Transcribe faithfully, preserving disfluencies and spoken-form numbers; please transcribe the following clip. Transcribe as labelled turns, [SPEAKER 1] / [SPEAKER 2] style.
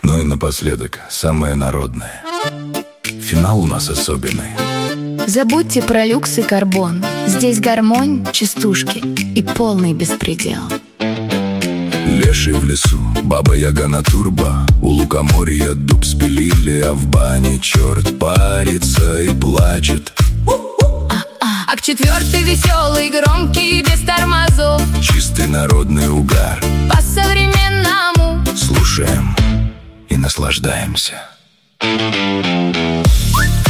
[SPEAKER 1] Ну и напоследок, самое народное. Финал у нас особенный.
[SPEAKER 2] Забудьте про люкс и карбон. Здесь гармонь, частушки и полный беспредел.
[SPEAKER 1] Леший в лесу, баба-яга на турбо. У лукоморья дуб спилили, а в бане черт парится и плачет.
[SPEAKER 2] А к четвертый веселый, громкий, без тормозов.
[SPEAKER 1] Чистый народный угар.
[SPEAKER 2] По-современному
[SPEAKER 1] Слушаем и наслаждаемся.